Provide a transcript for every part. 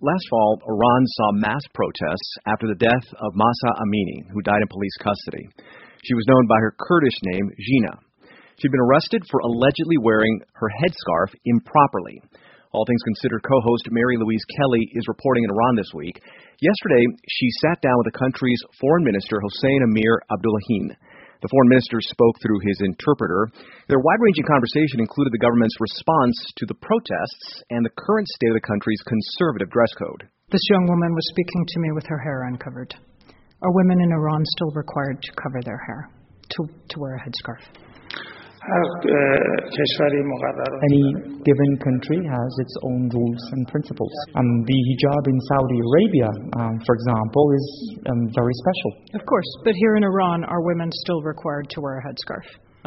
Last fall, Iran saw mass protests after the death of Mahsa Amini, who died in police custody. She was known by her Kurdish name, Jina. She'd been arrested for allegedly wearing her headscarf improperly. All Things Considered co-host Mary Louise Kelly is reporting in Iran this week. Yesterday, she sat down with the country's foreign minister, Hossein Amir Abdullahian. The foreign minister spoke through his interpreter. Their wide-ranging conversation included the government's response to the protests and the current state of the country's conservative dress code. This young woman was speaking to me with her hair uncovered. Are women in Iran still required to cover their hair, to wear a headscarf? Any given country has its own rules and principles. The hijab in Saudi Arabia, for example, is very special. Of course, but here in Iran, are women still required to wear a headscarf?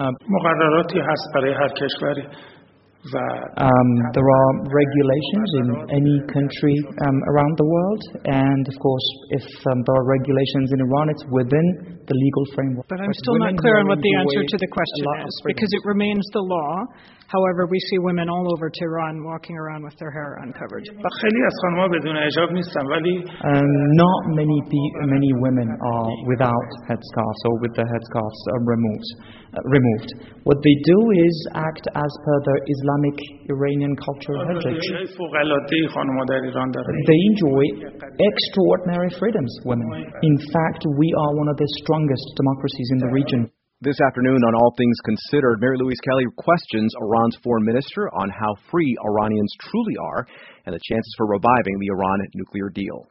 There are regulations in any country around the world, and of course, if there are regulations in Iran, it's within the legal framework. But I'm still not clear on what the answer to the question is, because it remains the law. However, we see women all over Tehran walking around with their hair uncovered. Not many women are without headscarves or with their headscarves removed. What they do is act as per their Islamic Iranian cultural heritage. They enjoy extraordinary freedoms, women. In fact, we are one of the strongest democracies in the region. This afternoon on All Things Considered, Mary Louise Kelly questions Iran's foreign minister on how free Iranians truly are and the chances for reviving the Iran nuclear deal.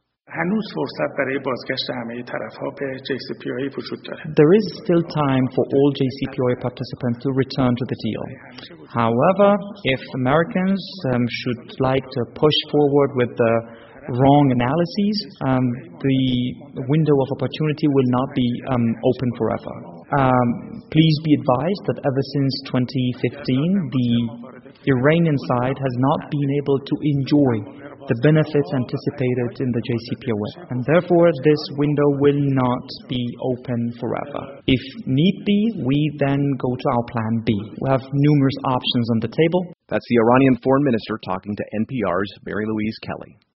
There is still time for all JCPOA participants to return to the deal. However, if Americans should like to push forward with the wrong analyses, the window of opportunity will not be open forever. Please be advised that ever since 2015, the Iranian side has not been able to enjoy the benefits anticipated in the JCPOA, and therefore this window will not be open forever. If need be, we then go to our plan B. We have numerous options on the table. That's the Iranian foreign minister talking to NPR's Mary Louise Kelly.